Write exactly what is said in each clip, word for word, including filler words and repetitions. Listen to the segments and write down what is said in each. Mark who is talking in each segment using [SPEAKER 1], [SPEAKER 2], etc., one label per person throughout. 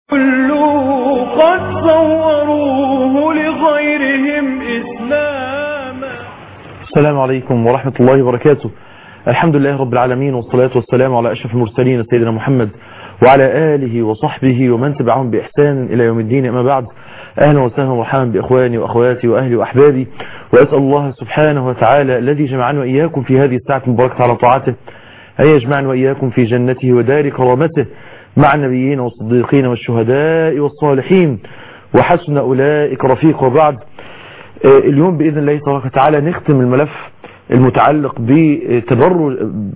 [SPEAKER 1] كله قد صوروه لغيرهم إسلاما.
[SPEAKER 2] السلام عليكم ورحمة الله وبركاته. الحمد لله رب العالمين، والصلاة والسلام على أشرف المرسلين سيدنا محمد وعلى آله وصحبه ومن تبعهم بإحسان إلى يوم الدين. أما بعد، أهلا وسهلا ومرحبا بإخواني وأخواتي وأهلي وأحبابي، وأسأل الله سبحانه وتعالى الذي جمعنا وإياكم في هذه الساعة المباركة على طاعته أن يجمعنا وإياكم في جنته ودار كرامته مع النبيين والصديقين والشهداء والصالحين وحسن أولئك رفيق. وبعد، اليوم بإذن الله تبارك وتعالى نختم الملف المتعلق بتبرج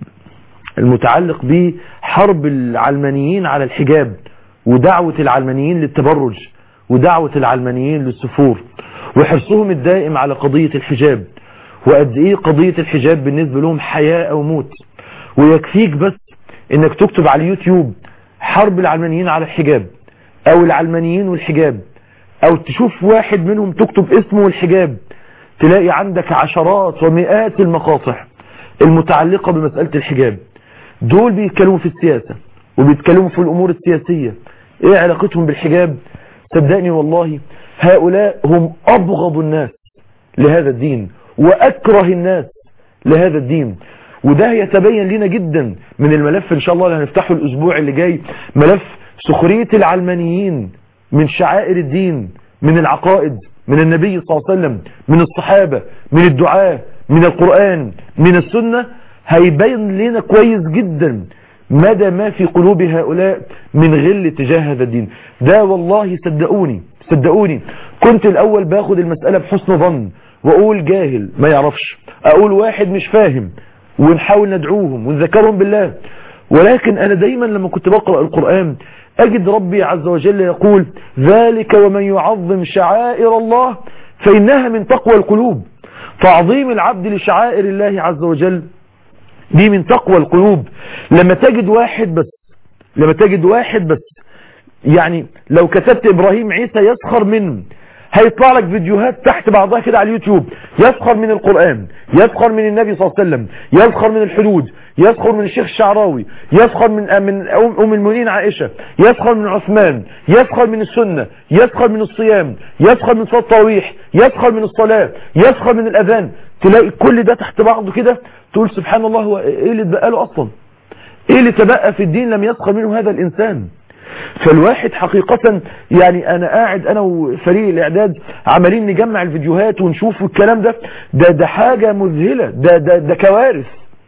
[SPEAKER 2] المتعلق بحرب العلمانيين على الحجاب، ودعوة العلمانيين للتبرج، ودعوة العلمانيين للسفور، وحرصهم الدائم على قضية الحجاب، وقد ايه قضية الحجاب بالنسبة لهم حياة او موت. ويكفيك بس انك تكتب على اليوتيوب حرب العلمانيين على الحجاب او العلمانيين والحجاب، او تشوف واحد منهم تكتب اسمه والحجاب، تلاقي عندك عشرات ومئات المقاطع المتعلقة بمسألة الحجاب. دول بيتكلموا في السياسة وبيتكلموا في الامور السياسية، ايه علاقتهم بالحجاب؟ صدقني والله هؤلاء هم ابغض الناس لهذا الدين واكره الناس لهذا الدين. وده يتبين لنا جدا من الملف ان شاء الله اللي هنفتحه الاسبوع اللي جاي، ملف سخرية العلمانيين من شعائر الدين، من العقائد، من النبي صلى الله عليه وسلم، من الصحابة، من الدعاة، من القرآن، من السنة. هيبين لنا كويس جدا مدى ما في قلوب هؤلاء من غل تجاه هذا الدين. ده والله صدقوني صدقوني كنت الاول باخد المسألة بحسن ظن واقول جاهل ما يعرفش، اقول واحد مش فاهم، ونحاول ندعوهم ونذكرهم بالله. ولكن انا دايما لما كنت بقرأ القرآن اجد ربي عز وجل يقول: ذلك ومن يعظم شعائر الله فإنها من تقوى القلوب. تعظيم العبد لشعائر الله عز وجل دي من تقوى القلوب. لما تجد واحد بس لما تجد واحد بس يعني لو كتبت إبراهيم عيسى يسخر منه، هيطلع لك فيديوهات تحت بعضها كده على اليوتيوب، يسخر من القرآن، يسخر من النبي صلى الله عليه وسلم، يسخر من الحدود، يسخر من الشيخ الشعراوي، يسخر من من أم المؤمنين عائشة، يسخر من عثمان، يسخر من السنة، يسخر من الصيام، يسخر من صلاة التراويح، يسخر من الصلاة، يسخر من الأذان. تلاقي كل ده تحت بعضه كده، تقول سبحان الله، هو ايه اللي اتبقى له اصلا؟ ايه اللي تبقى في الدين لم يسخر منه هذا الانسان؟ فالواحد حقيقة يعني انا قاعد انا وفريق الاعداد عمالين نجمع الفيديوهات ونشوف الكلام ده ده ده حاجة مذهلة، ده ده ده كوارث.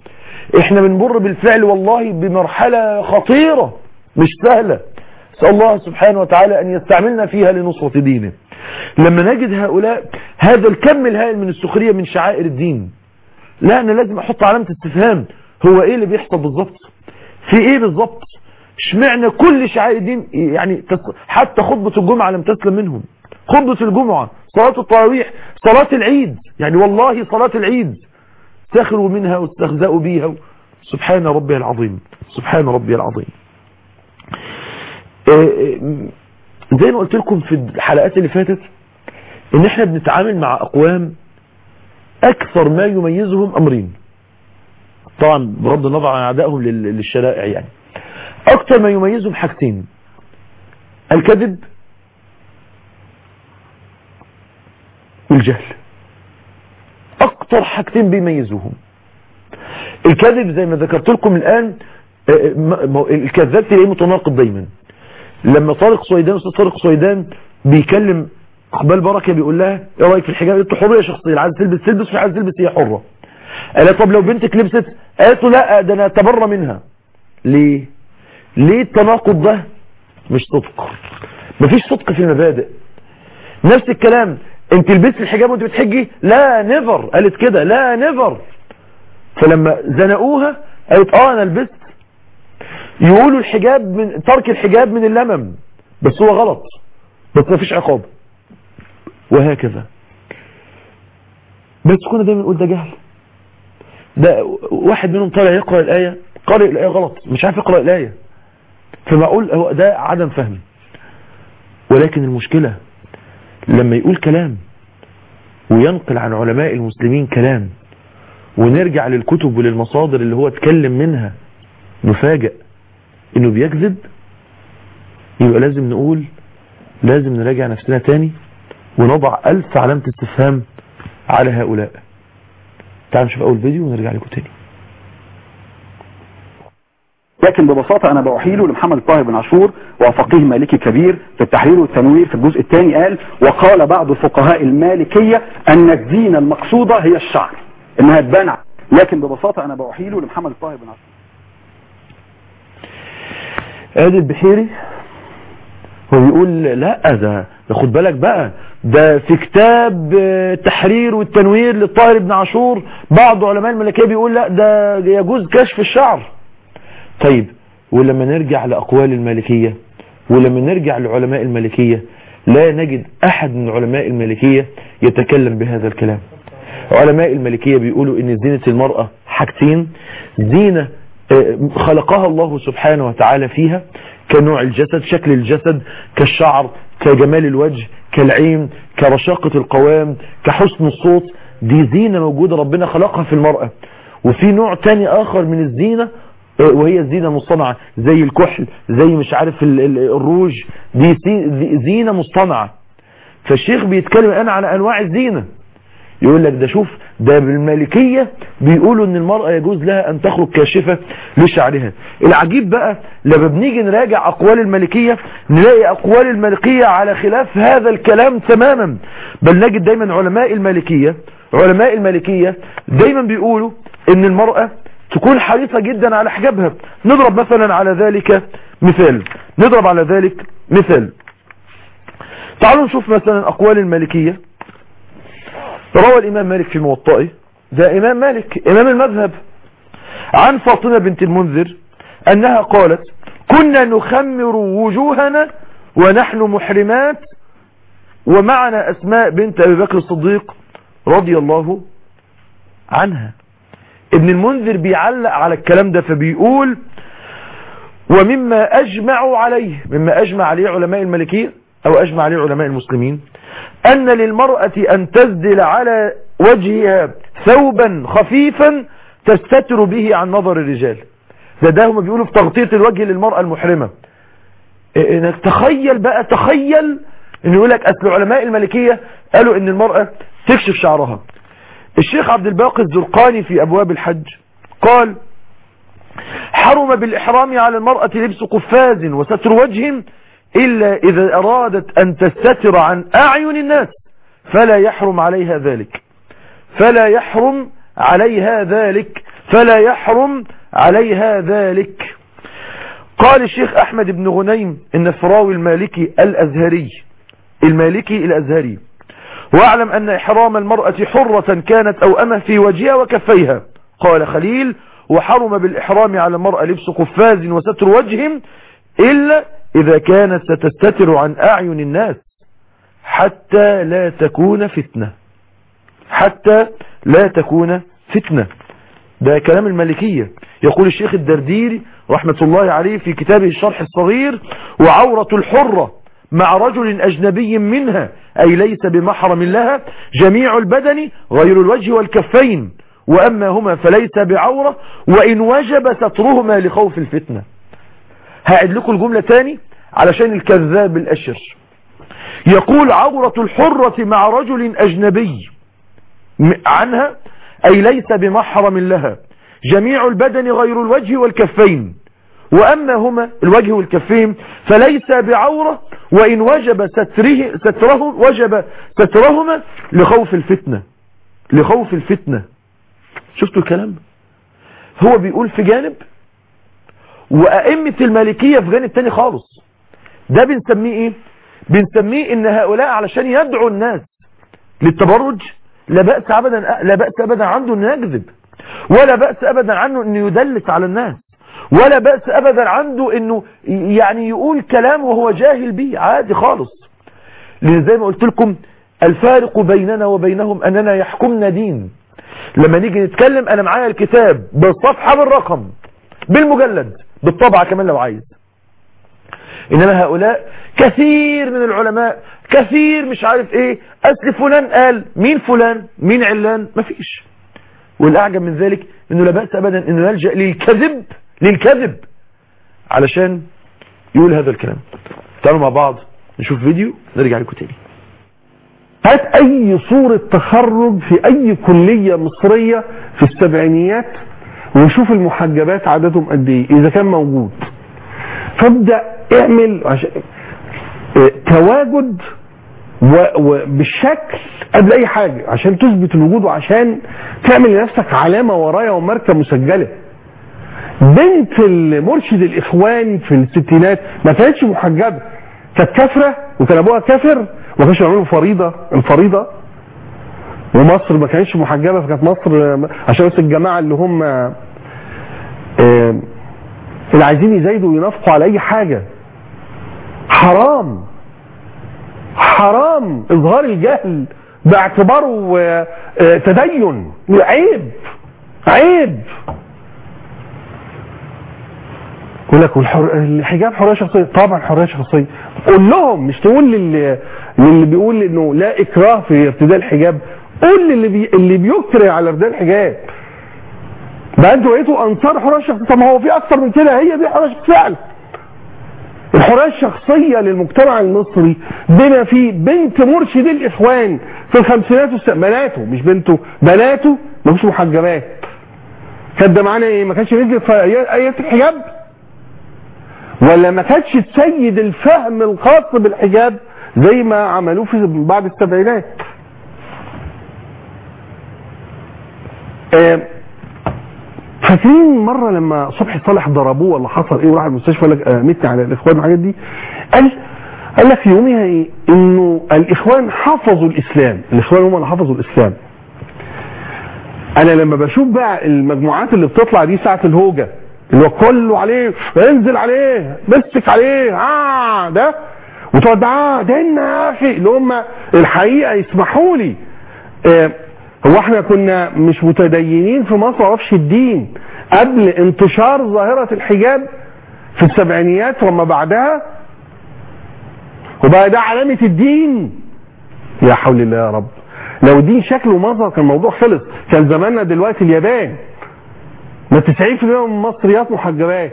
[SPEAKER 2] احنا بنمر بالفعل والله بمرحلة خطيرة مش سهلة. اسأل الله سبحانه وتعالى ان يستعملنا فيها لنصرة دينه. لما نجد هؤلاء هذا الكم الهائل من السخرية من شعائر الدين، لا انا لازم احط علامة استفهام. هو ايه اللي بيحصل بالظبط؟ في ايه بالظبط؟ اشمعنى كل شعائر الدين يعني حتى خطبة الجمعة لم تسلم منهم؟ خطبة الجمعة، صلاة التراويح، صلاة العيد، يعني والله صلاة العيد سخروا منها واستخزأوا بيها. سبحان ربي العظيم، سبحان ربي العظيم. زي ما قلت لكم في الحلقات اللي فاتت ان احنا بنتعامل مع اقوام اكثر ما يميزهم امرين، طبعا بغض النظر عن اعدائهم للشرائع، يعني اكثر ما يميزهم حاجتين: الكذب والجهل. اكثر حاجتين بيميزوهم. الكذب زي ما ذكرت لكم الان، الكذاب تلاقيه متناقض دايما. لما طارق سويدان استاذ طارق سويدان بيكلم اقبال بركه بيقول لها ايه رايك في الحجاب؟ قالت له حريه شخصيه، عايز تلبس تلبس، مش عايز تلبس هي حره. قال طب لو بنتك لبست؟ قالت له لا ده انا اتبرى منها. ليه؟ ليه التناقض ده؟ مش صدق، مفيش صدق في المبادئ. نفس الكلام، انت لبست الحجاب وانت بتحجي؟ لا نيفر، قالت كده، لا نيفر. فلما زنقوها قالت اه انا لبست. يقولوا الحجاب من ترك الحجاب من اللمم، بس هو غلط، بس مفيش عقاب، وهكذا. بس كنا دايما نقول ده جهل. ده واحد منهم طالع يقرأ الآية، قارئ الآية غلط، مش عارف يقرأ الآية، فبقول هو ده عدم فهم. ولكن المشكلة لما يقول كلام وينقل عن علماء المسلمين كلام، ونرجع للكتب وللمصادر اللي هو اتكلم منها، نفاجئ انه بيكذب يبقى لازم نقول، لازم نراجع نفسنا تاني ونضع ألف علامة استفهام على هؤلاء. تعالوا نشوف أول فيديو ونرجع لكم تاني.
[SPEAKER 3] لكن ببساطة أنا بأحيله لمحمد الطاهر بن عاشور وفقيه مالكي كبير في التحرير والتنوير في الجزء الثاني، قال: وقال بعض فقهاء المالكية أن الزينة المقصودة هي الشعر، إنها تبان. لكن ببساطة أنا بأحيله لمحمد الطاهر بن عاشور.
[SPEAKER 2] ادي البحيري هو بيقول لا، ده ده خد بالك بقى، ده في كتاب التحرير والتنوير للطاهر بن عاشور بعض علماء المالكية بيقول لا، ده يجوز كشف الشعر. طيب ولما نرجع لأقوال المالكية ولما نرجع لعلماء المالكية لا نجد أحد من علماء المالكية يتكلم بهذا الكلام. علماء المالكية بيقولوا إن زينة المرأة حاجتين: زينة خلقها الله سبحانه وتعالى فيها كنوع الجسد، شكل الجسد، كالشعر، كجمال الوجه، كالعين، كرشاقة القوام، كحسن الصوت. دي زينة موجودة ربنا خلقها في المرأة. وفي نوع تاني آخر من الزينة وهي الزينة مصطنعة، زي الكحل، زي مش عارف الروج، دي زينة مصطنعة. فالشيخ بيتكلم الآن على أنواع الزينة، يقول لك ده شوف، ده بالمالكية بيقولوا ان المرأة يجوز لها ان تخرج كاشفة لشعرها. العجيب بقى لما بنيجي نراجع اقوال المالكية نلاقي اقوال المالكية على خلاف هذا الكلام تماما، بل نجد دايما علماء المالكية علماء المالكية دايما بيقولوا ان المرأة تكون حريصة جدا على حجابها. نضرب مثلا على ذلك مثال نضرب على ذلك مثال تعالوا نشوف مثلا اقوال المالكية. روى الإمام مالك في موطئه، ده إمام مالك إمام المذهب، عن فاطمة بنت المنذر أنها قالت: كنا نخمر وجوهنا ونحن محرمات ومعنا أسماء بنت أبي بكر الصديق رضي الله عنها. ابن المنذر بيعلق على الكلام ده فبيقول: ومما أجمعوا عليه مما أجمع عليه علماء المالكية أو أجمع عليه علماء المسلمين أن للمرأة أن تسدل على وجهها ثوبا خفيفا تستتر به عن نظر الرجال. ده ده هم بيقولوا في تغطية الوجه للمرأة المحرمة. انك تخيل بقى تخيل ان يقول لك اصل علماء المالكية قالوا ان المرأة تكشف شعرها. الشيخ عبد الباقي الزرقاني في ابواب الحج قال: حرم بالإحرام على المرأة لبس قفاز وستر وجه إلا إذا أرادت أن تستتر عن أعين الناس فلا يحرم عليها ذلك فلا يحرم عليها ذلك فلا يحرم عليها ذلك قال الشيخ أحمد بن غنيم النفراوي المالكي الأزهري المالكي الأزهري: واعلم أن إحرام المرأة حرة كانت أو أمه في وجهها وكفيها. قال خليل: وحرم بالإحرام على المرأة لبس قفاز وستر وجه إلا إذا كانت ستستتر عن أعين الناس حتى لا تكون فتنة حتى لا تكون فتنة. ده كلام المالكية. يقول الشيخ الدرديري رحمة الله عليه في كتابه الشرح الصغير: وعورة الحرة مع رجل أجنبي منها أي ليس بمحرم لها جميع البدن غير الوجه والكفين، وأما هما فليس بعورة وإن وجب سترهما لخوف الفتنة. هعد لكم الجملة تاني علشان الكذاب الأشر. يقول: عورة الحرة مع رجل أجنبي عنها أي ليس بمحرم لها جميع البدن غير الوجه والكفين، وأما هما الوجه والكفين فليس بعورة وإن وجب ستره ستره وجب سترهما لخوف الفتنة لخوف الفتنة. شفتوا الكلام؟ هو بيقول في جانب وأئمة المالكية في جانب تاني خالص. ده بنسميه ايه؟ بنسميه ان هؤلاء علشان يدعوا الناس للتبرج لا بأس ابدا لا بأس ابدا عنده انه يكذب، ولا بأس ابدا عنه انه يدلس على الناس، ولا بأس ابدا عنده انه يعني يقول كلام وهو جاهل به، عادي خالص. لان زي ما قلت لكم الفارق بيننا وبينهم اننا يحكمنا دين. لما نيجي نتكلم انا معايا الكتاب بالصفحة بالرقم بالمجلد بالطبعة كمان لو عايز. انما هؤلاء كثير من العلماء كثير مش عارف ايه، اصل فلان قال، مين فلان مين علان، مفيش. والاعجب من ذلك انه لا بأس ابدا انه يلجأ للكذب للكذب علشان يقول هذا الكلام. تعالوا مع بعض نشوف فيديو نرجع لكم تاني.
[SPEAKER 4] هات اي صورة تخرج في اي كلية مصرية في السبعينيات ونشوف المحجبات عددهم قد ايه اذا كان موجود. فابدأ اعمل عشان اه تواجد وبالشكل قبل اي حاجة عشان تثبت الوجود وعشان تعمل لنفسك علامة ورايا وماركة مسجلة. بنت المرشد الاخوان في الستينات ما كانتش محجبة، كانت كافرة وكان ابوها كافر وما كانش يعملوا فريضة الفريضة، ومصر ما كانتش محجبة فكانت مصر عشان بس الجماعة اللي هم اللي عايزين يزايدوا وينافقوا على اي حاجة. حرام حرام اظهار الجهل باعتباره تدين، عيب عيب. يقول لك الحجاب حرية شخصية، طبعا حرية شخصية. قول لهم، مش تقول للي, للي بيقول انه لا اكراه في ارتداء الحجاب، قول للي بي... اللي بيكره على ارتداء الحجاب. بقى انتوا بقيتوا انصار حرية شخصية. طب ما هو في اكتر من كده، هي دي حرية شخصية فعلا. الحرية الشخصية للمجتمع المصري بما فيه بنت مرشد الاخوان في الخمسينات والس... بناته مش بنته، بناته ما فيش محجبات. كانت ده معناه ايه؟ ما كانش نزلت في ايات الحجاب؟ ولا ما كانتش تسيد الفهم الخاص بالحجاب زي ما عملوه في بعد السبعينات؟ فاكرين مرة لما صبحي صالح ضربوه ولا حصل ايه وراح المستشفى قال لك متني على الاخوان والحاجات دي؟ قال قال لك في يومها ايه؟ انه الاخوان حفظوا الاسلام، الاخوان هم اللي حفظوا الاسلام. انا لما بشوف بقى المجموعات اللي بتطلع دي ساعة الهوجة اللي هو كله عليه، انزل عليه، مسك عليه، اه ده وتقعد اه ده يا اخي اللي هم الحقيقه يسمحوا لي. اه هو احنا كنا مش متدينين في مصر، معرفش الدين قبل انتشار ظاهره الحجاب في السبعينيات وما بعدها، وبقى ده علامه الدين؟ يا حول الله يا رب. لو الدين شكله ومظهر كان الموضوع خلص، كان زماننا دلوقتي اليابان ما تسعين في المية من المصريات محجبات.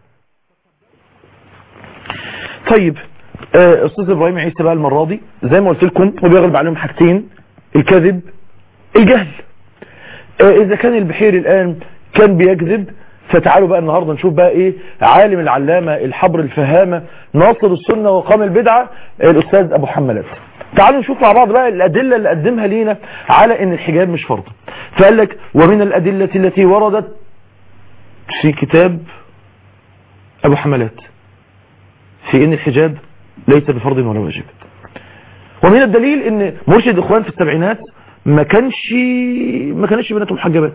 [SPEAKER 2] طيب آه استاذ ابراهيم عيسى بقى المره دي زي ما قلت لكم هو بيغلب عليهم حاجتين، الكذب الجهل. آه اذا كان البحيري الان كان بيكذب، فتعالوا بقى النهارده نشوف بقى ايه عالم العلامه الحبر الفهامه ناصر السنه وقام البدعه الاستاذ ابو حملات. تعالوا نشوف مع بعض بقى الادله اللي قدمها لينا على ان الحجاب مش فرض. فقال لك ومن الادله التي وردت في كتاب ابو حملات في ان الحجاب ليس بفرض ولا واجب. ومن الدليل ان مرشد اخوان في السبعينات ما كانش ما كانش بناته محجبات،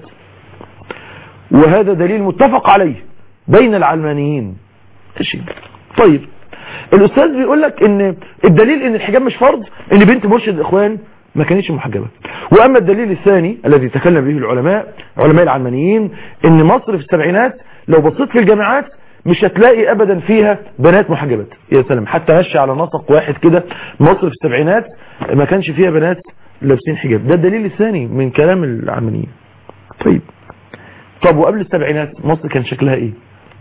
[SPEAKER 2] وهذا دليل متفق عليه بين العلمانيين. ماشي. طيب الاستاذ بيقول لك ان الدليل ان الحجاب مش فرض ان بنت مرشد اخوان ما كانتش محجبه. واما الدليل الثاني الذي تكلم به العلماء علماء العلمانيين ان مصر في السبعينات لو بصيت في الجامعات مش هتلاقي ابدا فيها بنات محجبات. يا سلام، حتى ماشي على نسق واحد كده، مصر في السبعينات ما كانش فيها بنات لابسين حجاب. ده الدليل الثاني من كلام العلمانيين. طيب طب وقبل السبعينات مصر كان شكلها ايه؟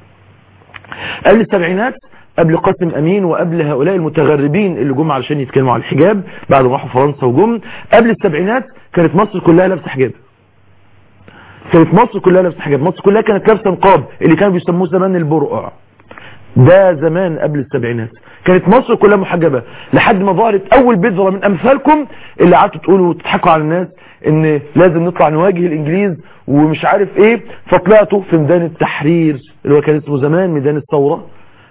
[SPEAKER 2] قبل السبعينات، قبل قاسم امين وقبل هؤلاء المتغربين اللي جم علشان يتكلموا على الحجاب بعد ما راحوا فرنسا وجم، قبل السبعينات كانت مصر كلها لابسه حجاب. كانت مصر كلها لابسه حجاب، مصر كلها كانت لابسه نقاب اللي كانوا بيسموه زمان البرقع. ده زمان قبل السبعينات كانت مصر كلها محجبه، لحد ما ظهرت اول بذره من امثالكم اللي قعدتوا تقولوا وتضحكوا على الناس ان لازم نطلع نواجه الانجليز ومش عارف ايه، فطلعتوا في ميدان التحرير اللي هو كان اسمه زمان ميدان الثوره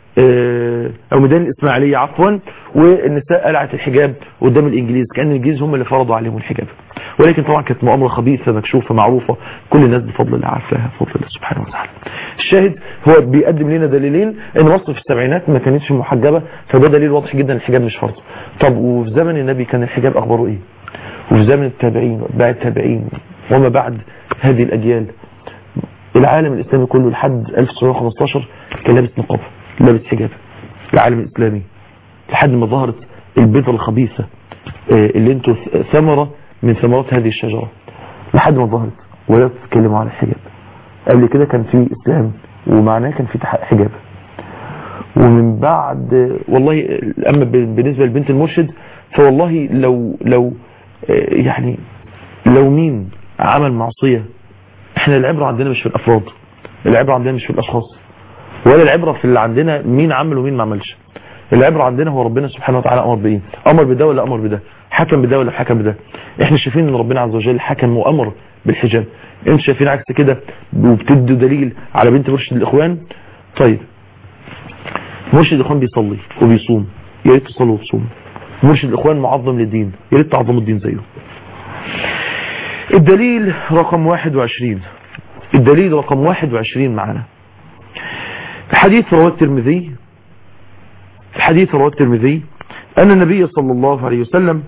[SPEAKER 2] او ميدان الاسماعيليه عفوا، والنساء قلعت الحجاب قدام الانجليز كان الانجليز هم اللي فرضوا عليهم الحجاب. ولكن طبعا كانت مؤامره خبيثه مكشوفه معروفه كل الناس بفضل الله عارفاها بفضل الله سبحانه وتعالى. الشاهد هو بيقدم لنا دليلين ان مصر في السبعينات ما كانتش محجبه، فده دليل واضح جدا الحجاب مش فرض. طب وفي زمن النبي كان الحجاب اخباره ايه؟ وفي زمن التابعين واتباع التابعين وما بعد هذه الاجيال العالم الاسلامي كله لحد ألف وتسعمائة وخمسة عشر كان لابس نقاب لابس حجاب. العالم الاسلامي لحد ما ظهرت البذره الخبيثه اللي انتوا ثمره من ثمرات هذه الشجره، لحد ما ظهرت ولا تتكلموا على الحجاب. قبل كده كان في اسلام ومعناه كان في حجاب، ومن بعد والله اما بالنسبة لبنت المرشد فوالله لو لو يعني لو مين عمل معصية، احنا العبرة عندنا مش في الافراد، العبرة عندنا مش في الاشخاص، ولا العبرة في اللي عندنا مين عمل ومين ما عملش. العبرة عندنا هو ربنا سبحانه وتعالى امر بايه، امر بده ولا امر بده، حكم بده ولا حكم بده. احنا شايفين ان ربنا عز وجل حكم وامر بالحجاب، انتوا شايفين عكس كده وبتدوا دليل على بنت مرشد الاخوان. طيب مرشد الاخوان بيصلي وبيصوم، يا ريت تصلوا وتصوموا. مرشد الاخوان معظم للدين، يا ريت تعظموا الدين زيه. الدليل رقم واحد وعشرين، الدليل رقم واحد وعشرين معنا الحديث رواه الترمذي، الحديث رواه الترمذي أن النبي صلى الله عليه وسلم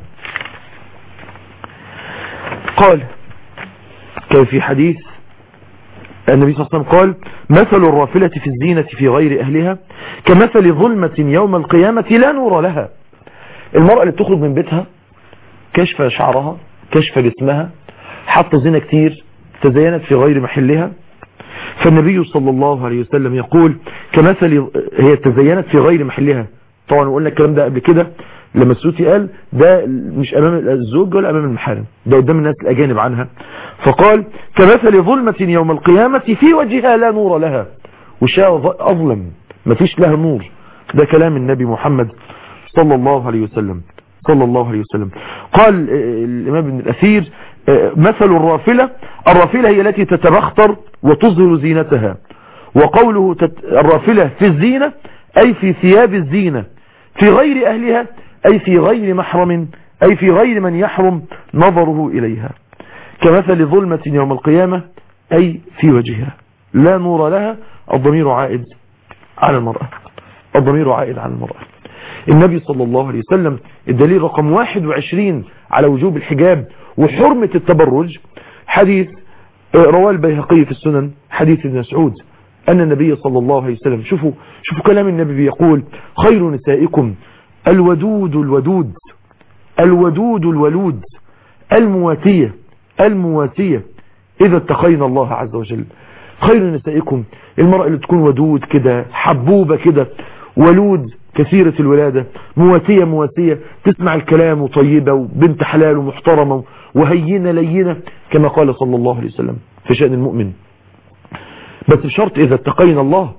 [SPEAKER 2] قال، كان في حديث النبي صلى الله عليه وسلم قال: مثل الرافلة في الزينة في غير أهلها كمثل ظلمة يوم القيامة لا نور لها. المرأة اللي بتخرج من بيتها كشف شعرها كشف جسمها، حط زينة كتير، تزينت في غير محلها، فالنبي صلى الله عليه وسلم يقول كمثل، هي تزينت في غير محلها. طبعا قلنا الكلام ده قبل كده لما السوتي قال ده مش امام الزوج ولا امام المحارم، ده قدام الناس الاجانب عنها. فقال كمثل ظلمة يوم القيامة في وجهها لا نور لها، وشها اظلم ما فيش لها نور. ده كلام النبي محمد صلى الله عليه وسلم صلى الله عليه وسلم. قال الامام ابن الاثير مثل الرافلة، الرافلة هي التي تتبختر وتظهر زينتها، وقوله الرافلة في الزينة أي في ثياب الزينة، في غير أهلها أي في غير محرم، أي في غير من يحرم نظره إليها. كمثل ظلمة يوم القيامة أي في وجهها لا نور لها. الضمير عائد على المرأة، الضمير عائد على المرأة. النبي صلى الله عليه وسلم الدليل رقم واحد وعشرين على وجوب الحجاب وحرمة التبرج، حديث رواه البيهقي في السنن، حديث ابن مسعود أن النبي صلى الله عليه وسلم، شوفوا شوفوا كلام النبي بيقول: خير نسائكم الودود الودود الودود الولود المواتية المواتية إذا اتقينا الله عز وجل. خير نسائكم المرأة اللي تكون ودود كده، حبوبة كده، ولود كثيرة الولادة، مواتية مواتية، تسمع الكلام وطيبة وبنت حلال ومحترمة وهينة لينة كما قال صلى الله عليه وسلم في شأن المؤمن، بس بشرط إذا اتقينا الله.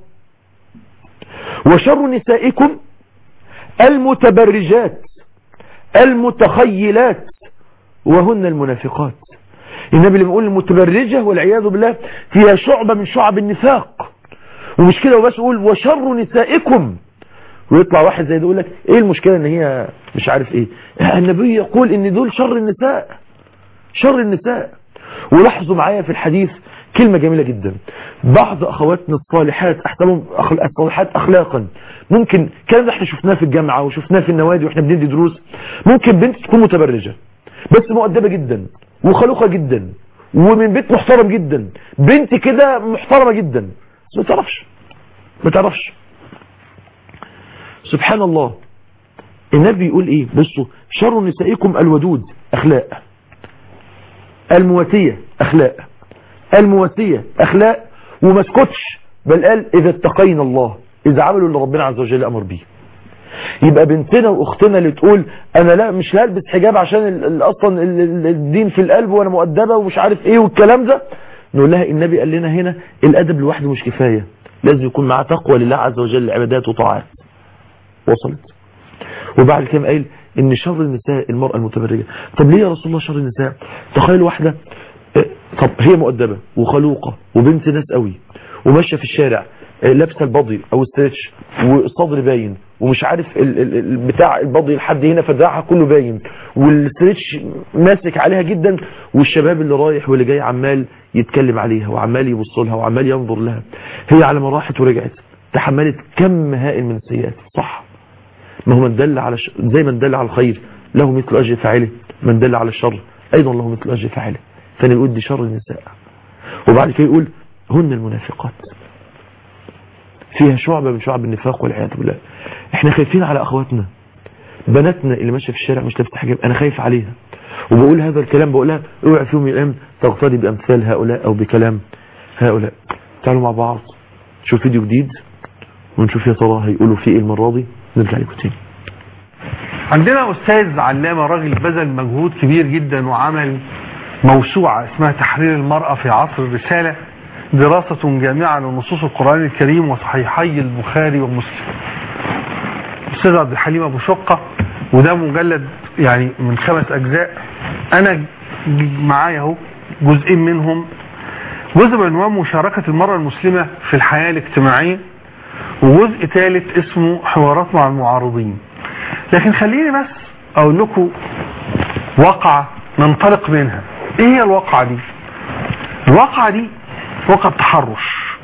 [SPEAKER 2] وشر نسائكم المتبرجات المتخيلات وهن المنافقات. النبي اللي بيقول المتبرجة والعياذ بالله فيها شعبة من شعب النفاق، ومش كده وبس، يقول وشر نسائكم، ويطلع واحد زي ده يقول لك ايه المشكلة ان هي مش عارف ايه. النبي يقول ان دول شر النساء، شر النساء. ولاحظوا معايا في الحديث كلمة جميلة جدا: بعض اخواتنا الصالحات احسنهم الصالحات اخلاقا. ممكن الكلام ده احنا شفناه في الجامعة وشفناه في النوادي واحنا بندي دروس. ممكن بنت تكون متبرجة بس مؤدبة جدا وخلوقة جدا ومن بيت محترم جدا، بنت كده محترمة جدا بس ما تعرفش ما تعرفش سبحان الله. النبي يقول ايه؟ بصوا: شر نسائكم الودود اخلاق، المواتية اخلاق، المواتية اخلاق، وما اسكتش بل قال اذا اتقينا الله، اذا عملوا اللي ربنا عز وجل امر بيه. يبقى بنتنا واختنا اللي تقول انا لا مش هلبس حجاب عشان اصلا الدين في القلب وانا مؤدبة ومش عارف ايه والكلام ده، نقول لها النبي قال لنا هنا الادب لوحده مش كفاية، لازم يكون معاه تقوى لله عز وجل، عبادات وطاعات. وصلت؟ وبعد كده قايل ان شر النساء المرأة المتبرجة. طب ليه يا رسول الله شر النساء؟ تخيل واحدة طب هي مؤدبة وخلوقة وبنت ناس قوي وماشية في الشارع لابسه البضي او الستريتش والصدر باين ومش عارف ال ال بتاع البضي لحد هنا فدراعها كله باين والستريتش ماسك عليها جدا، والشباب اللي رايح واللي جاي عمال يتكلم عليها وعمال يبص لها وعمال ينظر لها. هي على ما راحت ورجعت تحملت كم هائل من السيئات. صح، ما هو من دل على ش... زي من دل على الخير له مثل اجر فاعله، من دل على الشر ايضا له مثل اجر فاعله. فنقول دي شر النساء. وبعد كده يقول هن المنافقات، فيها شعبة من شعب النفاق والعياذ بالله. احنا خايفين على اخواتنا، بناتنا اللي ماشيه في الشارع مش لابسه حجاب، انا خايف عليها وبقول هذا الكلام، بقولها اوعى في يوم من الايام تغتدي بامثال هؤلاء او بكلام هؤلاء. تعالوا مع بعض شوف فيديو جديد ونشوف يا ترى هيقولوا فيه ايه المرة دي. نرجع لكم تاني.
[SPEAKER 4] عندنا أستاذ علامة راجل بذل مجهود كبير جدا وعمل موسوعة اسمها تحرير المرأة في عصر الرسالة، دراسة جامعة لنصوص القرآن الكريم وصحيحي البخاري ومسلم. أستاذ عبد الحليم أبو شقة، وده مجلد يعني من خمس أجزاء. أنا معايا اهو جزئين منهم، جزء بعنوان مشاركة المرأة المسلمة في الحياة الاجتماعية، وجزء ثالث اسمه حوارات مع المعارضين. لكن خليني بس أقول لكم واقعة ننطلق منها. إيه هي الواقعة دي؟ الواقعة دي واقعة تحرش،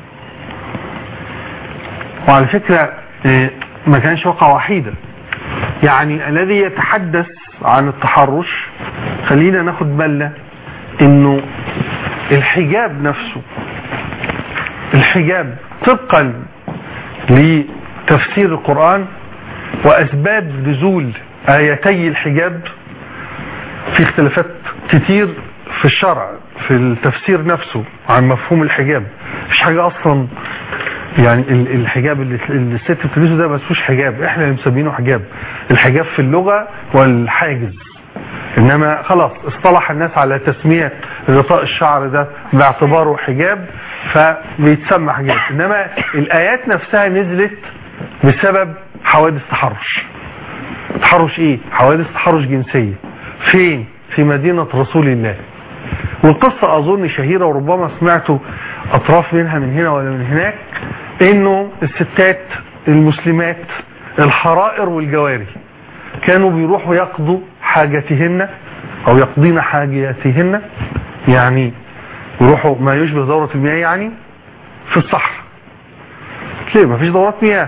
[SPEAKER 4] وعلى فكرة ما كانش واقعة وحيدة. يعني الذي يتحدث عن التحرش خلينا ناخد بالنا انه الحجاب نفسه، الحجاب طبقا لتفسير القرآن واسباب نزول ايتي الحجاب، في اختلافات كتير في الشرع في التفسير نفسه عن مفهوم الحجاب. مفيش حاجة اصلا يعني الحجاب اللي الست بتلبسه ده ما اسموش حجاب، احنا اللي مسمينه حجاب. الحجاب في اللغة والحاجز، انما خلاص اصطلح الناس على تسمية غطاء الشعر ده باعتباره حجاب فبيتسمى حجاب. انما الايات نفسها نزلت بسبب حوادث تحرش. تحرش ايه؟ حوادث تحرش جنسية. فين؟ في مدينة رسول الله. والقصة اظن شهيرة وربما سمعتوا اطراف منها من هنا ولا من هناك، انه الستات المسلمات الحرائر والجواري كانوا بيروحوا يقضوا حاجاتهن او يقضين حاجاتهن، يعني يروحوا ما يشبه دورة المياه يعني في الصحراء. ليه ما فيش دورات مياه؟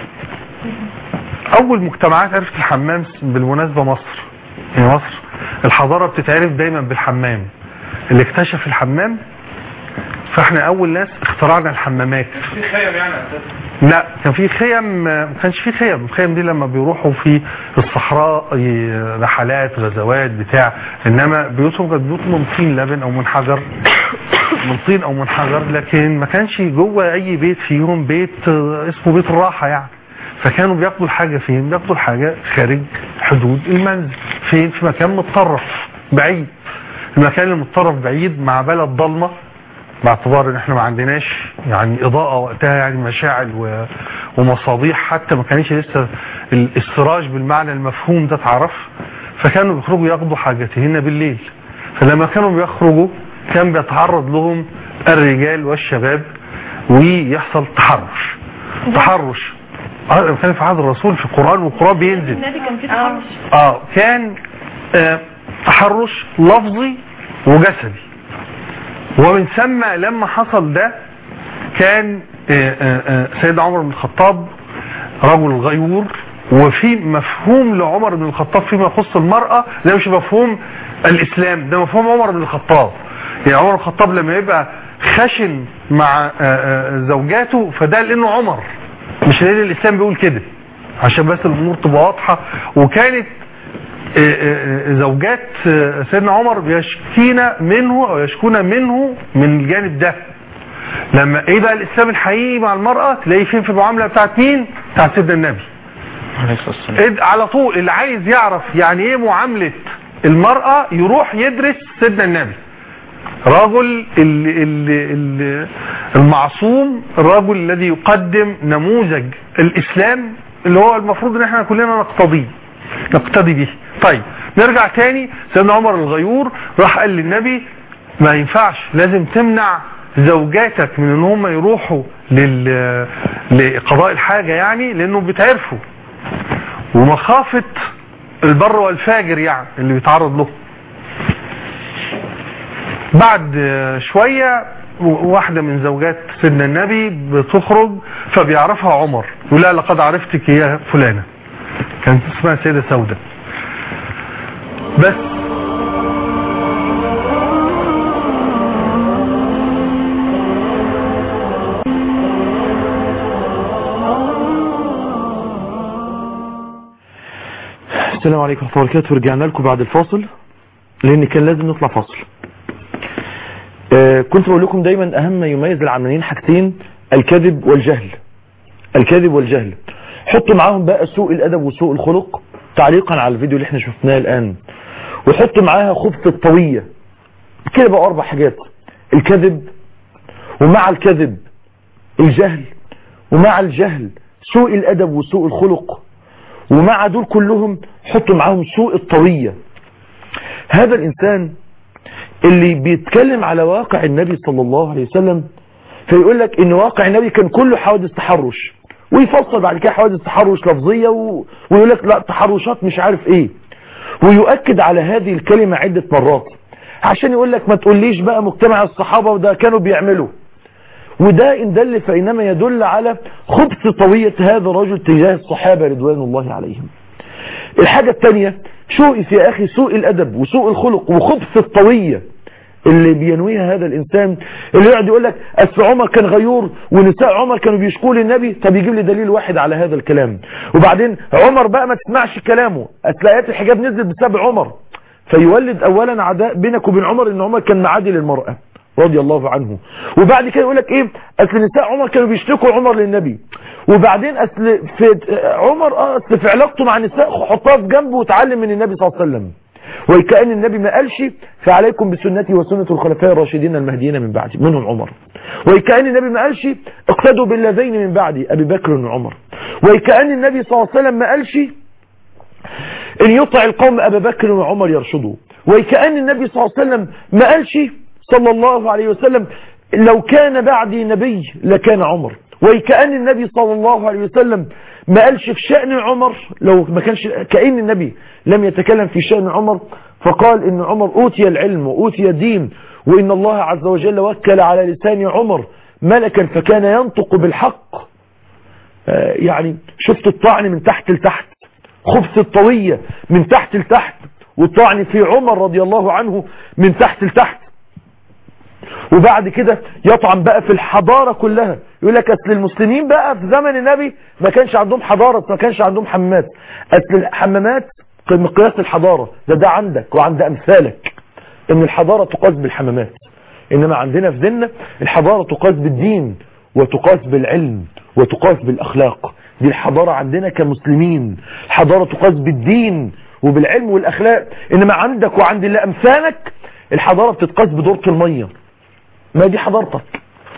[SPEAKER 4] اول مجتمعات عرفت الحمام بالمناسبة مصر. يعني مصر الحضارة بتتعرف دايما بالحمام. اللي اكتشف الحمام، فاحنا اول ناس اخترعنا الحمامات.
[SPEAKER 1] في خيم يعني اساسا؟
[SPEAKER 4] لا كان في خيم، ما كانش في خيم. الخيم دي لما بيروحوا في الصحراء رحلات غزوات بتاع، انما بيوتهم كانت بيوت من طين لبن او من حجر، من طين او من حجر، لكن ما كانش جوه اي بيت فيهم بيت اسمه بيت الراحة يعني. فكانوا بياخدوا الحاجة فين؟ بياخدوا الحاجة خارج حدود المنزل. فين؟ في مكان متطرف بعيد. المكان المتطرف بعيد مع بلد ضلمة، باعتبار ان احنا ما عندناش يعني اضاءة وقتها، يعني مشاعل ومصابيح حتى، ما كانش لسه السراج بالمعنى المفهوم ده اتعرف. فكانوا بيخرجوا ياخدوا حاجاتهن بالليل. فلما كانوا بيخرجوا كان بيتعرض لهم الرجال والشباب ويحصل تحرش. تحرش كان في عهد الرسول في القرآن، والقرآن بينزل.
[SPEAKER 5] النبي كان في تحرش.
[SPEAKER 4] اه كان آه تحرش لفظي وجسدي. ومن ثم لما حصل ده كان سيدنا عمر بن الخطاب رجل غيور، وفي مفهوم لعمر بن الخطاب فيما يخص المرأة ده مش مفهوم الإسلام، ده مفهوم عمر بن الخطاب. يعني عمر بن الخطاب لما يبقى خشن مع زوجاته فده لأنه عمر، مش لأن الإسلام بيقول كده، عشان بس الأمور تبقى واضحة. وكانت زوجات سيدنا عمر بيشكينا منه او يشكون منه من الجانب ده. لما ايه بقى الاسلام الحقيقي مع المرأة؟ تلاقيه فين؟ في المعاملة بتاعت مين؟ بتاعت سيدنا النبي على طول. اللي عايز يعرف يعني ايه معاملة المرأة يروح يدرس سيدنا النبي، رجل المعصوم، الرجل الذي يقدم نموذج الاسلام اللي هو المفروض ان احنا كلنا نقتضيه نقتدي به. طيب نرجع تاني. سيدنا عمر الغيور راح قال للنبي ما ينفعش، لازم تمنع زوجاتك من ان هم يروحوا لل... لقضاء الحاجة، يعني لانه بتعرفوا ومخافة البر والفاجر يعني اللي بيتعرض له. بعد شوية واحدة من زوجات سيدنا النبي بتخرج فبيعرفها عمر، يقول لها لقد عرفتك يا فلانة، كانت اسمها سيدة سودة. بس
[SPEAKER 2] السلام عليكم ورحمة الله وبركاته. رجعنا لكم بعد الفاصل لان كان لازم نطلع فاصل. آه كنت بقول لكم دايما اهم ما يميز العلمانيين حاجتين: الكذب والجهل. الكذب والجهل. حطوا معاهم بقى سوء الادب وسوء الخلق تعليقا على الفيديو اللي احنا شفناه الان، وحطوا معاها خبث الطوية. كده بقى اربع حاجات: الكذب، ومع الكذب الجهل، ومع الجهل سوء الادب وسوء الخلق، ومع دول كلهم حطوا معاهم سوء الطوية. هذا الانسان اللي بيتكلم على واقع النبي صلى الله عليه وسلم فيقول لك ان واقع النبي كان كله حوادث تحرش، ويفصل بعد كده حوادث تحرش لفظية و... ويقول لك لا تحرشات مش عارف ايه، ويؤكد على هذه الكلمة عدة مرات عشان يقول لك ما تقوليش بقى مجتمع الصحابة وده كانوا بيعملوا. وده إن دل فإنما يدل على خبث طوية هذا الرجل تجاه الصحابة رضوان الله عليهم. الحاجة الثانية شوقي في أخي سوء الأدب وسوء الخلق وخبث الطوية اللي بينويها هذا الإنسان، اللي يقعد يقول لك أصل عمر كان غيور ونساء عمر كانوا بيشكوا للنبي. طب يجيب لي دليل واحد على هذا الكلام. وبعدين عمر بقى ما تسمعش كلامه، أصل آيات الحجاب نزلت بسبب عمر، فيولد أولا عداء بينك وبين عمر إن عمر كان معادي للمرأة رضي الله عنه. وبعد كده يقول لك ايه اصل نساء عمر كانوا بيشتكوا عمر للنبي. وبعدين اصل في عمر اه اصل في علاقته مع النساء حطها في جنبه وتعلم من النبي صلى الله عليه وسلم. وكأن النبي ما قالش فعليكم بسنتي وسنة الخلفاء الراشدين المهديين من بعدي منهم عمر. وكأن النبي ما قالش اقتدوا بالذين من بعدي ابي بكر وعمر. وكأن النبي صلى الله عليه وسلم ما قالش ان يطع القوم ابا بكر وعمر يرشدوا. وكأن النبي صلى الله عليه وسلم ما قالش صلى الله عليه وسلم لو كان بعدي نبي لكان عمر. وكأن النبي صلى الله عليه وسلم ما قالش في شأن عمر لو ما كانش، كأن النبي لم يتكلم في شأن عمر فقال ان عمر اوتي العلم واوتي الدين وان الله عز وجل وكل على لسان عمر ملكا فكان ينطق بالحق. آه يعني شفت الطعن من تحت لتحت، خبث الطوية من تحت لتحت، والطعن في عمر رضي الله عنه من تحت لتحت. وبعد كده يطعن بقى في الحضارة كلها، يقول لك اصل المسلمين بقى في زمن النبي ما كانش عندهم حضارة، ما كانش عندهم حمامات، اصل الحمامات مقياس الحضارة ده ده عندك وعند امثالك ان الحضارة تقاس بالحمامات، انما عندنا في ديننا الحضارة تقاس بالدين وتقاس بالعلم وتقاس بالاخلاق. دي الحضارة عندنا كمسلمين، الحضارة تقاس بالدين وبالعلم والاخلاق. انما عندك وعند اللي امثالك الحضارة بتتقاس بدورة المية. ما دي حضارتك،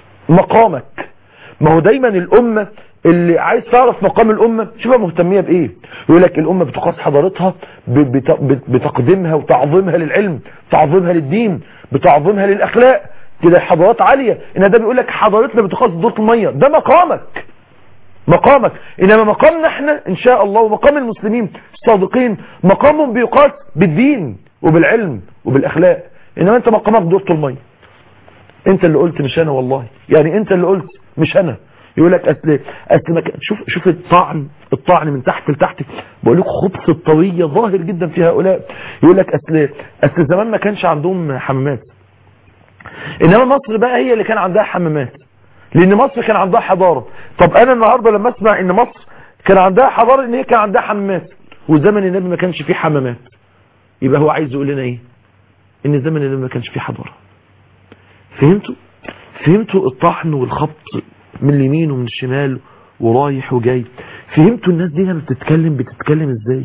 [SPEAKER 2] مقامك. ما هو دايما الأمة اللي عايز تعرف مقام الأمة شوفها مهتمية بإيه. يقول لك الأمة بتقاس حضارتها بتقديمها وتعظيمها للعلم، تعظيمها للدين، بتعظيمها للأخلاق. كده حضارات عالية. إن ده بيقول لك حضارتنا بتقاس بدورة المية. ده مقامك، مقامك. إنما مقامنا احنا إن شاء الله ومقام المسلمين الصادقين مقامهم بيقاس بالدين وبالعلم وبالأخلاق. إنما أنت مقامك بدورة المية. انت اللي قلت مش انا، والله يعني انت اللي قلت مش انا. يقول لك اصل اصل شوف شوف الطعن الطعن من تحت لتحت. بقول لك خبث الطوية ظاهر جدا في هؤلاء. يقول لك اصل اصل زمان ما كانش عندهم حمامات، انما مصر بقى هي اللي كان عندها حمامات لان مصر كان عندها حضارة. طب انا النهارده لما اسمع ان مصر كان عندها حضارة ان هي كان عندها حمامات وزمن النبي ما كانش فيه حمامات، يبقى هو عايز يقول لنا ايه؟ ان زمن النبي ما كانش فيه حضارة. فهمتوا فهمتوا الطحن والخبط من اليمين ومن الشمال ورايح وجاي؟ فهمتوا الناس دي لما بتتكلم بتتكلم ازاي؟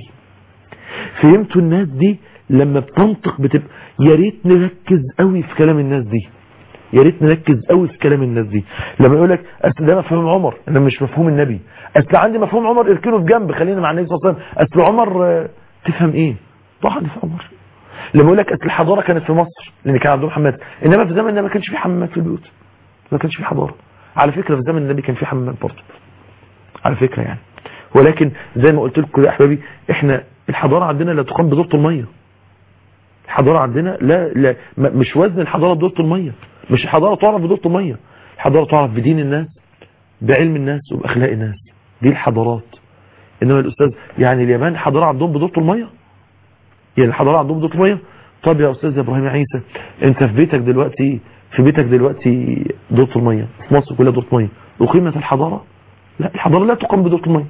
[SPEAKER 2] فهمتوا الناس دي لما بتنطق بتبقى يا ريت نركز قوي في كلام الناس دي، يا ريت نركز قوي في كلام الناس دي. لما يقول لك اصل ده مفهوم عمر انا مش مفهوم النبي، اصل عندي مفهوم عمر اركنه في جنب خلينا مع النبي صلى الله عليه وسلم. اصل عمر تفهم ايه؟ طحن في عمر. لما يقول لك اصل الحضاره كانت في مصر لان كان عندهم حمامات، انما في زمن النبي ما كانش في حمامات في البيوت، ما كانش في حضاره. على فكره في زمن النبي كان في حمامات برضه على فكره يعني، ولكن زي ما قلت لكم يا احبابي احنا الحضاره عندنا لا تقام بدورة الميه. الحضاره عندنا لا لا مش وزن الحضاره بدورة الميه، مش الحضاره تعرف بدورة الميه، الحضاره تعرف بدين الناس بعلم الناس وباخلاق الناس. دي الحضارات. انما الاستاذ يعني اليابان حضاره عندهم بدورة الميه، يعني الحضارة عندهم بدورة الميه. طب يا استاذ ابراهيم عيسى انت في بيتك دلوقتي في بيتك دلوقتي دورة الميه، في مصر كلها دورة ميه، وقيمة الحضارة لا، الحضارة لا تقام بدورة الميه.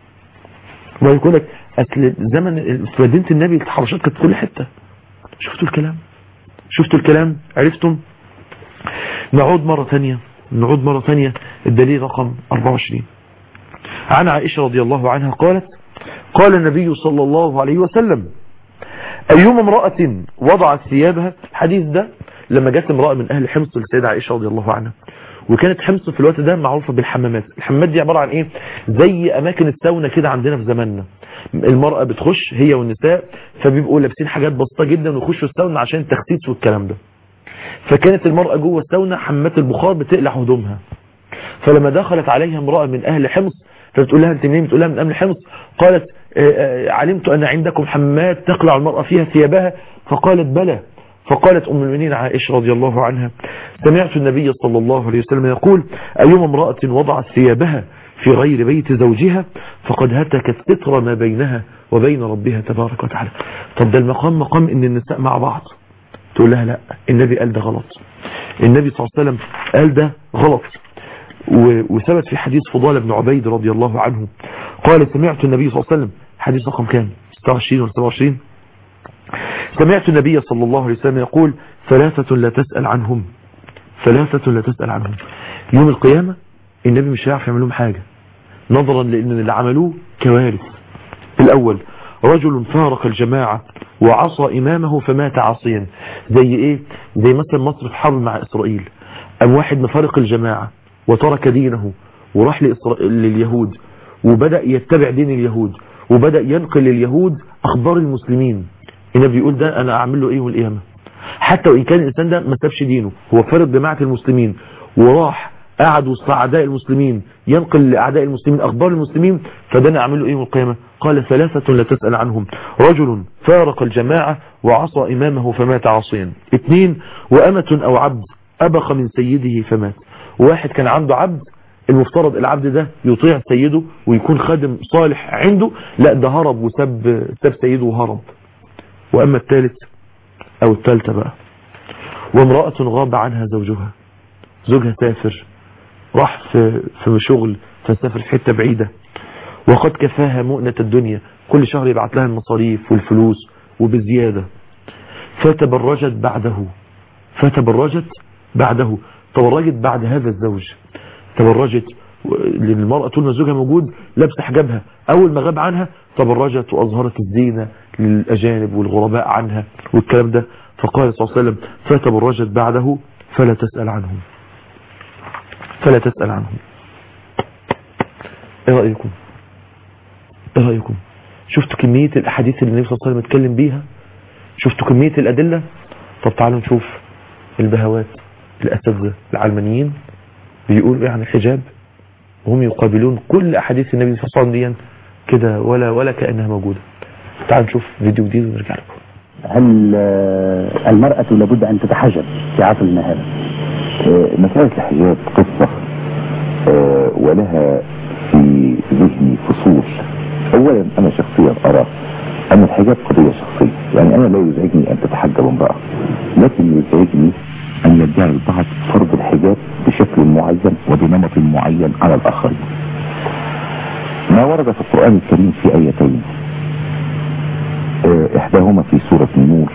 [SPEAKER 2] ويقول لك اصل زمن في مدينة النبي التحرشات كانت في كل حتة. شفتوا الكلام؟ شفتوا الكلام؟ عرفتم؟ نعود مرة ثانية نعود مرة ثانية الدليل رقم أربعة وعشرين. عن عائشة رضي الله عنها قالت قال النبي صلى الله عليه وسلم أيما امرأة وضعت ثيابها. الحديث ده لما جت امرأة من أهل حمص للسيدة عائشة رضي الله عنها، وكانت حمص في الوقت ده معروفة بالحمامات. الحمامات دي عبارة عن ايه؟ زي اماكن الساونا كده عندنا في زماننا. المرأة بتخش هي والنساء، فبيبقوا لابسين حاجات بسيطة جدا ويخشوا الساونا عشان التخسيس والكلام ده. فكانت المرأة جوه الساونا حمامات البخار بتقلع هدومها. فلما دخلت عليها امرأة من اهل حمص فبتقول لها انت منين؟ بتقول لها من اهل حمص. قالت علمت ان عندكم حمامات تقلع المرأة فيها ثيابها. فقالت بلى. فقالت أم المؤمنين عائشة رضي الله عنها سمعت النبي صلى الله عليه وسلم يقول أيما امرأة وضعت ثيابها في غير بيت زوجها فقد هتكت ستر ما بينها وبين ربها تبارك وتعالى. طب ده المقام مقام ان النساء مع بعض. تقول لها لا، النبي قال ده غلط، النبي صلى الله عليه وسلم قال ده غلط. وثبت في حديث فضال بن عبيد رضي الله عنه قال سمعت النبي صلى الله عليه وسلم، حديث رقم كام؟ ستة وعشرين ولا سبعة وعشرين. سمعت النبي صلى الله عليه وسلم يقول ثلاثة لا تسأل عنهم، ثلاثة لا تسأل عنهم. يوم القيامة النبي مش هيعرف يعمل لهم حاجة نظرا لأن اللي عملوه كوارث. الأول رجل فارق الجماعة وعصى إمامه فمات عاصيا. زي إيه؟ زي مثلا مصر في حرب مع إسرائيل، أم واحد مفارق الجماعة وترك دينه وراح لليهود وبدأ يتبع دين اليهود وبدأ ينقل لليهود أخبار المسلمين. النبي يقول ده أنا أعمل له إيه والقيامة؟ حتى وإن كان الإنسان ده ما سابش دينه، هو فرق جماعة المسلمين وراح قعد وسط أعداء المسلمين ينقل لأعداء المسلمين أخبار المسلمين، فده أنا أعمل له إيه والقيامة؟ قال ثلاثة لا تسأل عنهم، رجل فارق الجماعة وعصى إمامه فمات عاصيا. اثنين وأمة أو عبد أبق من سيده فمات. واحد كان عنده عبد، المفترض العبد ده يطيع سيده ويكون خادم صالح عنده، لا ده هرب وساب ساب سيده وهرب. وأما الثالث أو الثالثة بقى وامرأة غاب عنها زوجها، زوجها سافر راح في, في شغل فسافر في حتة بعيدة وقد كفاها مؤنة الدنيا، كل شهر يبعت لها المصاريف والفلوس وبزيادة، فتبرجت بعده فتبرجت بعده تبرجت بعد هذا الزوج. تبرجت للمرأة طول ما زوجها موجود لابسه حجابها، أول ما غاب عنها تبرجت وأظهرت الزينة للأجانب والغرباء عنها والكلام ده. فقال صلى الله عليه وسلم فتبرجت بعده فلا تسأل عنهم، فلا تسأل عنهم. ايه رأيكم؟ ايه رأيكم؟ شفتوا كمية الأحاديث اللي النبي صلى الله عليه وسلم اتكلم بيها؟ شفتوا كمية الأدلة؟ طب تعالوا نشوف البهوات الأساتذة العلمانيين بيقولوا ايه عن الحجاب وهم يقابلون كل أحاديث النبي صلى الله عليه وسلم كده ولا ولا كأنها موجودة. تعالوا نشوف فيديو جديد ونرجع لكم.
[SPEAKER 5] هل المرأة لابد أن تتحجب في عصرنا هذا؟
[SPEAKER 6] مسألة الحجاب قصة ولها في ذهني فصول. أولا أنا شخصيا أرى أن الحجاب قضية شخصية، يعني أنا لا يزعجني أن تتحجب امرأة، لكن يزعجني أن يدعي البعض فرض الحجاب بشكل معين وبنمط معين على الآخرين. ما ورد في القرآن الكريم في آيتين، إحداهما في سورة النور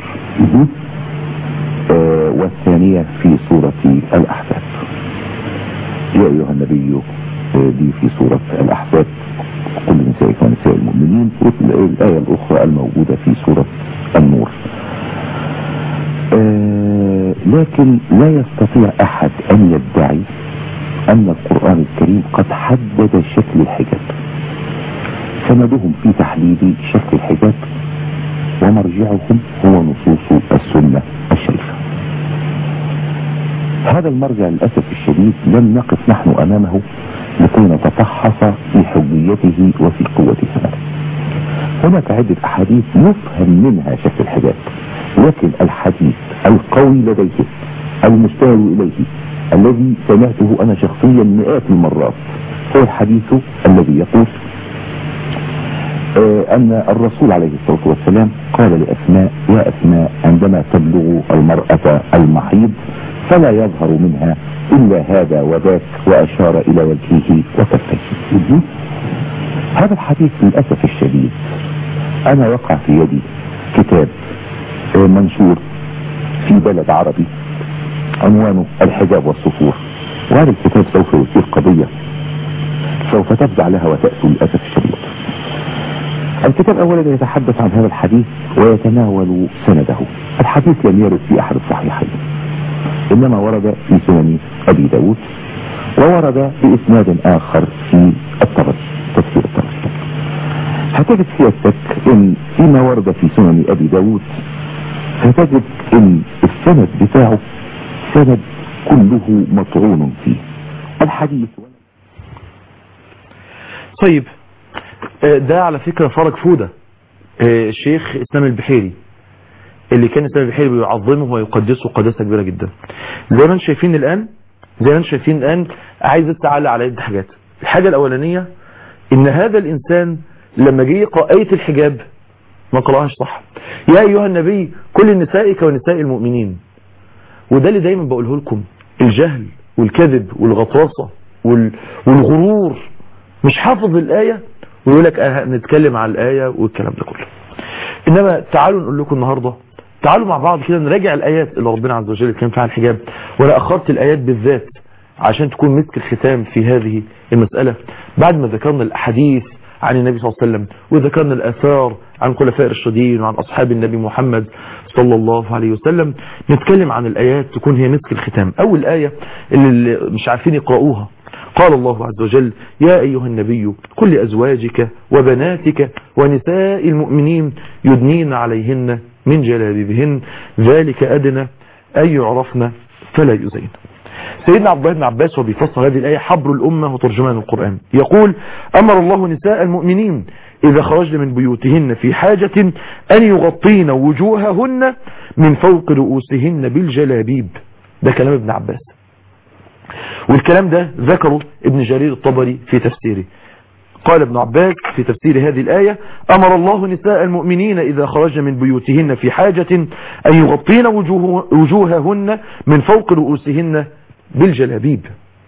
[SPEAKER 6] والثانية في سورة الأحزاب. يا أيها النبي دي في سورة الأحزاب قل لنسائك ونساء المؤمنين، والآية الأخرى الموجودة في سورة النور. لكن لا يستطيع أحد أن يدعي أن القرآن الكريم قد حدد شكل الحجاب. سندهم في تحديد شكل الحجاب ومرجعهم هو نصوص السنة الشريفة. هذا المرجع للأسف الشديد لم نقف نحن أمامه لكي نتفحص في حجيته وفي قوة سنده. هناك عدة أحاديث يفهم منها شكل الحجاب، لكن الحديث القوي لديه المستند إليه الذي سمعته أنا شخصيا مئات المرات هو الحديث الذي يقول أن الرسول عليه الصلاة والسلام قال لأسماء يا أسماء عندما تبلغ المرأة المحيض فلا يظهر منها إلا هذا وذاك، وأشار إلى وجهه وكفيه. هذا الحديث للأسف الشديد أنا وقع في يدي كتاب منشور في بلد عربي عنوانه الحجاب والصفور، وهذا الكتاب سوف يثير قضية سوف تفزع لها وتأسوا للأسف الشديد. الكتاب أولا يتحدث عن هذا الحديث ويتناول سنده. الحديث لم يرد في أحد الصحيحين، إنما ورد في سنن أبي داود، وورد بإسناد آخر في الطبري، تفسير الطبري. هتجد سيادتك إن فيما ورد في سنن أبي داود هتجد إن السند بتاعه سند كله مطعون فيه الحديث.
[SPEAKER 2] طيب ده على فكرة فرج فودة الشيخ إسلام البحيري اللي كان إسلام البحيري بيعظمه ويقدسه قداسة كبيرة جدا. زي ما انتم شايفين الآن زي ما انتم شايفين الآن عايز استعلى على عدة حاجات. الحاجة الأولانية إن هذا الإنسان لما جه يقرأ آية الحجاب ما قرأهاش صح. يا أيها النبي كل نسائك ونساء المؤمنين. وده اللي دايما بقوله لكم، الجهل والكذب والغطرسة والغرور. مش حافظ الآية ويقول لك اه نتكلم على الآية والكلام ده كله. إنما تعالوا نقول لكم النهاردة، تعالوا مع بعض كده نراجع الآيات اللي ربنا عز وجل كان فيها الحجاب. وأنا أخرت الآيات بالذات عشان تكون مسك الختام في هذه المسألة بعد ما ذكرنا الأحاديث عن النبي صلى الله عليه وسلم وذكرنا الآثار عن الخلفاء الراشدين وعن أصحاب النبي محمد صلى الله عليه وسلم. نتكلم عن الآيات تكون هي مسك الختام. أول آية اللي مش عارفين يقرأوها، قال الله عز وجل يا أيها النبي قل لأزواجك وبناتك ونساء المؤمنين يدنين عليهن من جلابيبهن ذلك أدنى أن يعرفن فلا يؤذين. سيدنا عبد الله بن عباس وبيفسر هذه الآية حبر الأمة وترجمان القرآن يقول أمر الله نساء المؤمنين إذا خرجن من بيوتهن في حاجة أن يغطين وجوههن من فوق رؤوسهن بالجلابيب. ده كلام ابن عباس، والكلام ده ذكره ابن جرير الطبري في تفسيره. قال ابن عباس في تفسير هذه الآية أمر الله نساء المؤمنين إذا خرجن من بيوتهن في حاجة أن يغطين وجوه وجوههن من فوق رؤوسهن بالجلابيب.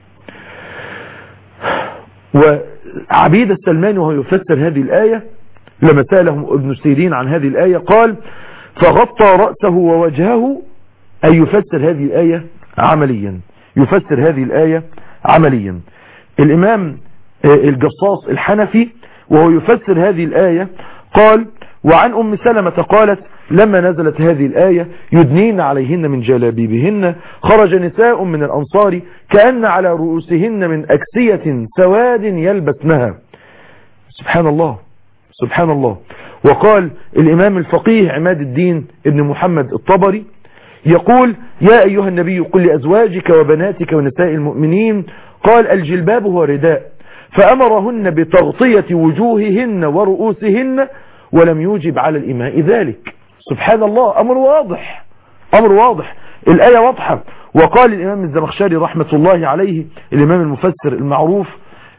[SPEAKER 2] وعبيد السلمان وهو يفسر هذه الآية لما سألهم ابن سيرين عن هذه الآية قال فغطى رأسه ووجهه، أي يفسر هذه الآية عمليا يفسر هذه الآية عمليا. الإمام الجصاص الحنفي وهو يفسر هذه الآية قال وعن أم سلمة قالت لما نزلت هذه الآية يدنين عليهن من جلابيبهن خرج نساء من الأنصار كأن على رؤوسهن من أكسية سواد يلبسنها. سبحان الله سبحان الله. وقال الإمام الفقيه عماد الدين ابن محمد الطبري يقول يا أيها النبي قل لأزواجك وبناتك ونساء المؤمنين قال الجلباب هو رداء فأمرهن بتغطية وجوههن ورؤوسهن ولم يوجب على الإماء ذلك. سبحان الله، أمر واضح أمر واضح الآية واضحة. وقال الإمام الزمخشري رحمة الله عليه الإمام المفسر المعروف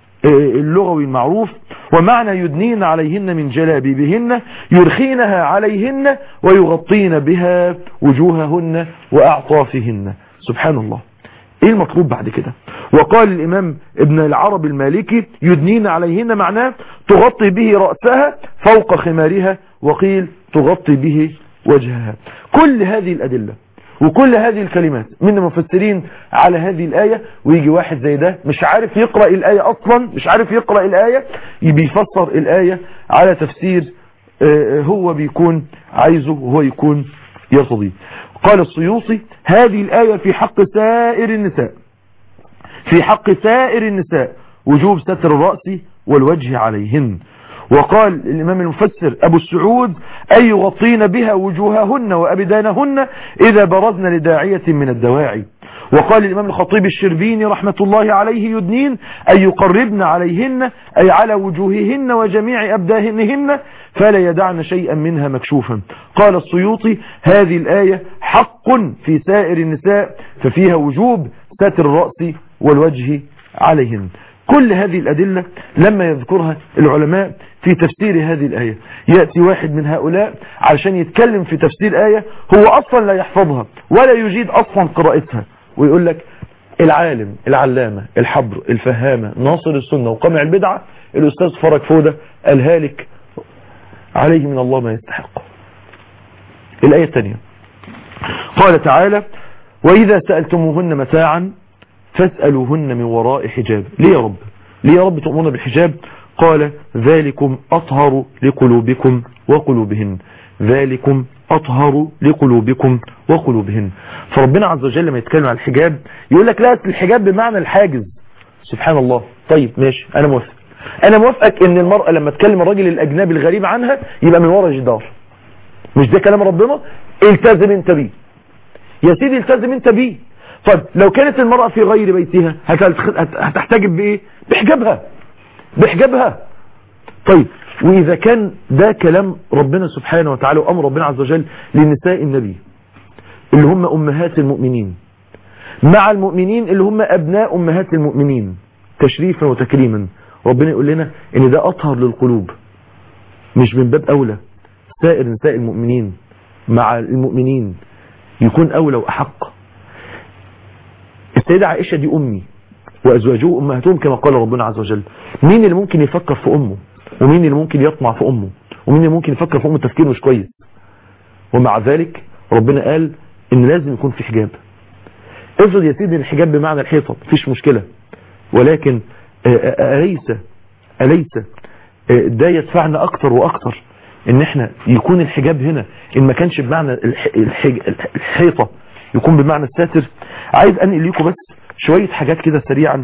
[SPEAKER 2] اللغوي المعروف ومعنى يدنين عليهن من جلابيبهن يرخينها عليهن ويغطين بها وجوههن وأعطافهن. سبحان الله. ايه المطلوب بعد كده؟ وقال الامام ابن العربي المالكي يدنين عليهن معناه تغطي به رأسها فوق خمارها وقيل تغطي به وجهها. كل هذه الادلة وكل هذه الكلمات من المفسرين على هذه الآية، ويجي واحد زي ده مش عارف يقرأ الآية اصلا مش عارف يقرأ الآية بيفسر الآية على تفسير هو بيكون عايزه وهو يكون يرتضيه. قال السيوطي هذه الآية في حق سائر النساء في حق سائر النساء وجوب ستر الرأس والوجه عليهن. وقال الإمام المفسر أبو السعود أن يغطين بها وجوههن وأبدانهن إذا برزن لداعية من الدواعي. وقال الإمام الخطيب الشربيني رحمة الله عليه يدنين أن يقربن عليهن أي على وجوههن وجميع أبدانهن فلا يدعن شيئا منها مكشوفا. قال السيوطي هذه الآية حق في سائر النساء ففيها وجوب ستر الرأس والوجه عليهن. كل هذه الأدلة لما يذكرها العلماء في تفسير هذه الآية يأتي واحد من هؤلاء علشان يتكلم في تفسير آية هو أصلا لا يحفظها ولا يجيد أصلا قراءتها ويقول لك العالم العلامة الحبر الفهامة ناصر السنة وقمع البدعة الأستاذ فرج فودة الهالك عليه من الله ما يستحق. الآية الثانية قال تعالى وإذا سألتموهن متاعا فاسألوهن من وراء حجاب. ليه يا رب؟ ليه يا رب تؤمرون بالحجاب؟ قال ذلكم أطهر لقلوبكم وقلوبهن، ذلكم أطهر لقلوبكم وقلوبهن. فربنا عز وجل لما يتكلم عن الحجاب يقول لك لا الحجاب بمعنى الحاجز. سبحان الله. طيب ماشي، أنا موافق، أنا موافقك إن المرأة لما تكلم الراجل الأجنبي الغريب عنها يبقى من وراء جدار. مش ده كلام ربنا؟ التزم انت بيه يا سيدي، التزم انت بيه. طيب لو كانت المرأة في غير بيتها هتحتجب بإيه؟ بحجابها، بحجابها. طيب وإذا كان ده كلام ربنا سبحانه وتعالى وأمر ربنا عز وجل لنساء النبي اللي هم أمهات المؤمنين مع المؤمنين اللي هم أبناء أمهات المؤمنين تشريفا وتكريما، ربنا يقول لنا إن ده أطهر للقلوب، مش من باب أولى سائر نساء المؤمنين مع المؤمنين يكون أولى وأحق. السيدة عائشة دي أمي وأزواجه أمهاتهم كما قال ربنا عز وجل. مين اللي ممكن يفكر في أمه؟ ومين اللي ممكن يطمع في أمه؟ ومين اللي ممكن يفكر في أمه تفكير مش كويس؟ ومع ذلك ربنا قال إن لازم يكون في حجاب. افرض يا سيدي الحجاب بمعنى الحيطة مفيش مشكلة، ولكن أليس أليس ده يدفعنا أكتر وأكتر إن إحنا يكون الحجاب هنا إن ما كانش بمعنى الحيطة يكون بمعنى الساتر. عايز أنقل لكم بس شوية حاجات كده سريعا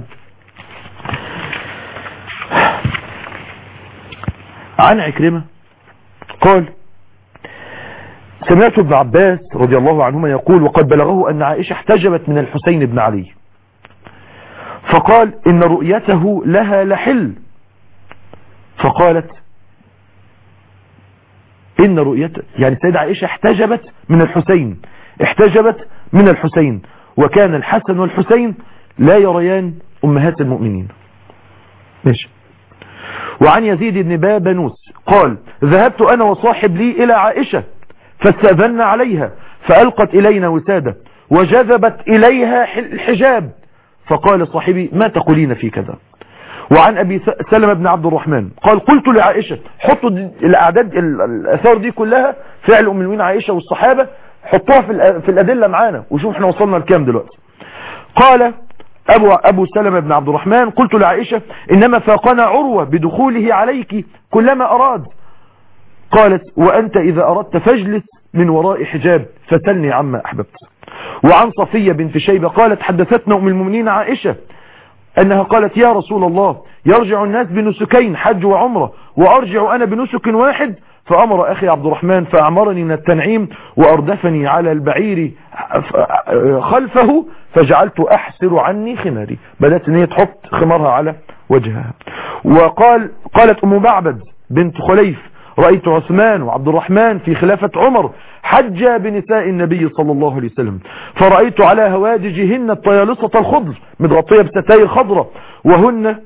[SPEAKER 2] عن عكرمة. قال سمعت ابن عباس رضي الله عنهما يقول وقد بلغه أن عائشة احتجبت من الحسين بن علي فقال إن رؤيته لها لحل، فقالت إن رؤيته يعني سيدة عائشة احتجبت من الحسين احتجبت من الحسين وكان الحسن والحسين لا يريان أمهات المؤمنين. ماشي. وعن يزيد بن بابنوس قال ذهبت أنا وصاحب لي إلى عائشة فاستأذنا عليها فألقت إلينا وسادة وجذبت إليها الحجاب فقال صاحبي ما تقولين في كذا. وعن أبي سلمة بن عبد الرحمن قال قلت لعائشة حطوا الأعداد الأثار دي كلها فعل أم المؤمنين عائشة والصحابة حطوها في في الأدلة معانا وشوف احنا وصلنا لكام دلوقتي. قال أبو, أبو سلمة بن عبد الرحمن قلت لعائشة إنما فاقنا عروة بدخوله عليك كلما أراد. قالت وأنت إذا أردت فاجلس من وراء حجاب فسلني عما أحببت. وعن صفية بنت شيبة قالت حدثتنا أم المؤمنين عائشة أنها قالت يا رسول الله يرجع الناس بنسكين حج وعمرة وأرجع أنا بنسك واحد، فأمر أخي عبد الرحمن فأعمرني من التنعيم وأردفني على البعير خلفه فجعلت أحسر عني خماري، بدأت أن هي تحط خمارها على وجهها. وقال قالت أم معبد بنت خليف رأيت عثمان وعبد الرحمن في خلافة عمر حج بنساء النبي صلى الله عليه وسلم فرأيت على هوادجهن الطيالصة الخضر متغطية بستاير خضرة وهن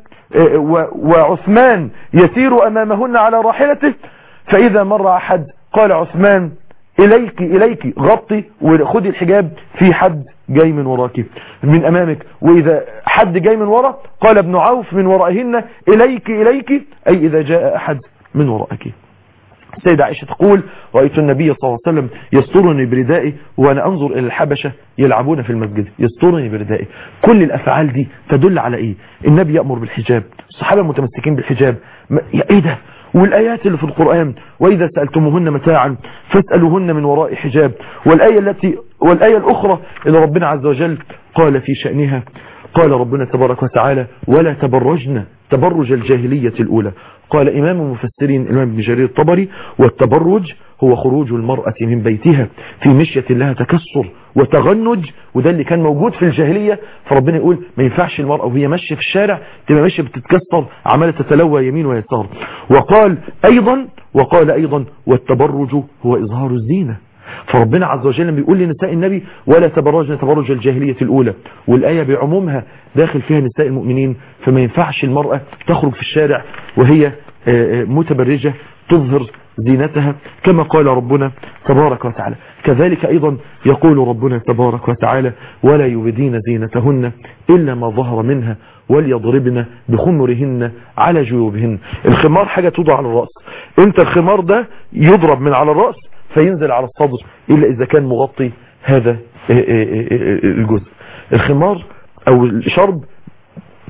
[SPEAKER 2] وعثمان يسير أمامهن على راحلته فإذا مر أحد قال عثمان إليك إليك غطي وخذي الحجاب في حد جاي من وراك من أمامك، وإذا حد جاي من وراء قال ابن عوف من ورائهن إليك إليك أي إذا جاء أحد من ورائك. سيدة عائشة تقول رأيت النبي صلى الله عليه وسلم يسترني بردائي وأنا أنظر إلى الحبشة يلعبون في المسجد يسترني بردائي. كل الأفعال دي تدل على إيه؟ النبي يأمر بالحجاب، الصحابة متمسكين بالحجاب، إيه ده؟ والآيات اللي في القرآن وإذا سألتموهن متاعا فاسألوهن من وراء حجاب، والآية التي والآية الأخرى اللي ربنا عز وجل قال في شأنها قال ربنا تبارك وتعالى ولا تبرجن تبرج الجاهلية الأولى. قال إمام المفسرين الإمام ابن جرير الطبري والتبرج هو خروج المرأة من بيتها في مشية لها تكسر وتغنج، وده اللي كان موجود في الجاهلية. فربنا يقول ما ينفعش المرأة وهي ماشية في الشارع تبقى ماشية بتتكسر عمالة تتلوى يمين ويسار. وقال أيضا وقال أيضا والتبرج هو إظهار الزينة. فربنا عز وجل بيقول لنساء النبي ولا تبرجن تبرج الجاهلية الأولى، والآية بعمومها داخل فيها نساء المؤمنين، فما ينفعش المرأة تخرج في الشارع وهي متبرجة تظهر زينتها كما قال ربنا تبارك وتعالى. كذلك أيضا يقول ربنا تبارك وتعالى ولا يبدين زينتهن إلا ما ظهر منها وليضربن بخمرهن على جيوبهن. الخمار حاجة توضع على الرأس، انت الخمار ده يضرب من على الرأس فينزل على الصدر إلا إذا كان مغطي هذا الجزء. الخمار أو الشرب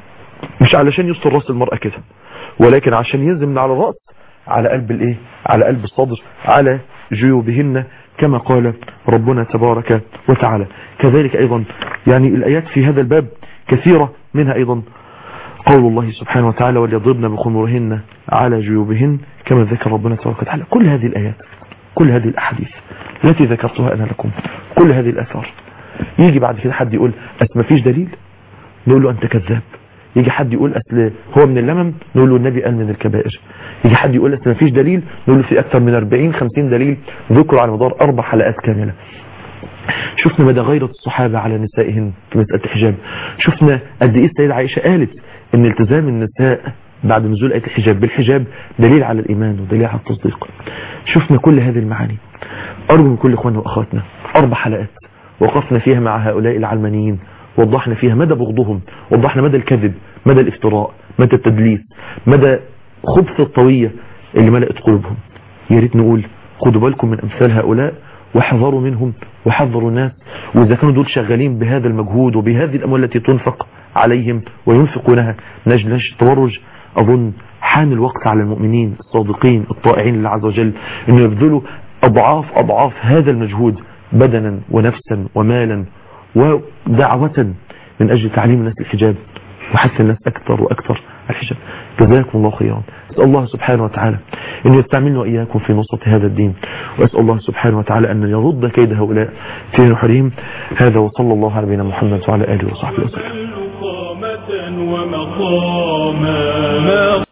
[SPEAKER 2] مش علشان يستر راس المرأة كده، ولكن عشان ينزل من على الرأس على قلب الايه، على قلب الصدر، على جيوبهن كما قال ربنا تبارك وتعالى. كذلك ايضا يعني الايات في هذا الباب كثيرة، منها ايضا قول الله سبحانه وتعالى وليضربن بخمرهن على جيوبهن كما ذكر ربنا تبارك وتعالى. كل هذه الايات، كل هذه الاحاديث التي ذكرتها انا لكم، كل هذه الاثار، يجي بعد كده حد يقول اصل ما فيش دليل، نقول له انت كذاب. يجي حد يقول اصل هو من اللمم، نقول له النبي قال من الكبائر. يجي حد يقول اصل ما فيش دليل، نقول له في اكثر من أربعين خمسين دليل ذكروا على مدار اربع حلقات كامله. شفنا مدى غيرة الصحابة على نسائهن في مسألة الحجاب. شفنا قد ايه السيدة عائشة قالت ان التزام النساء بعد نزول آية الحجاب بالحجاب دليل على الإيمان ودليل على التصديق. شفنا كل هذه المعاني. أرجو من كل إخواننا وأخواتنا أربع حلقات وقفنا فيها مع هؤلاء العلمانيين، وضحنا فيها مدى بغضهم، وضحنا مدى الكذب، مدى الافتراء، مدى التدليس، مدى خبث الطوية اللي ملأت قلوبهم. يا ريت نقول خدوا بالكم من أمثال هؤلاء وحذروا منهم وحذروا الناس. وإذا كانوا دول شغالين بهذا المجهود وبهذه الأموال التي تنفق عليهم وينفقونها نجل تبرج، أظن حان الوقت على المؤمنين الصادقين الطائعين لله عز وجل أن يبذلوا أضعاف أضعاف هذا المجهود بدنا ونفسا ومالا ودعوة من أجل تعليم الناس الحجاب وحث الناس أكثر وأكثر الحجاب. جزاكم الله خيرا. أسأل الله سبحانه وتعالى أن يستعملنا وإياكم في نصرة هذا الدين، وأسأل الله سبحانه وتعالى أن يرد كيد هؤلاء في نحرهم. هذا وصلى الله على نبينا محمد وعلى آله وصحبه وسلم.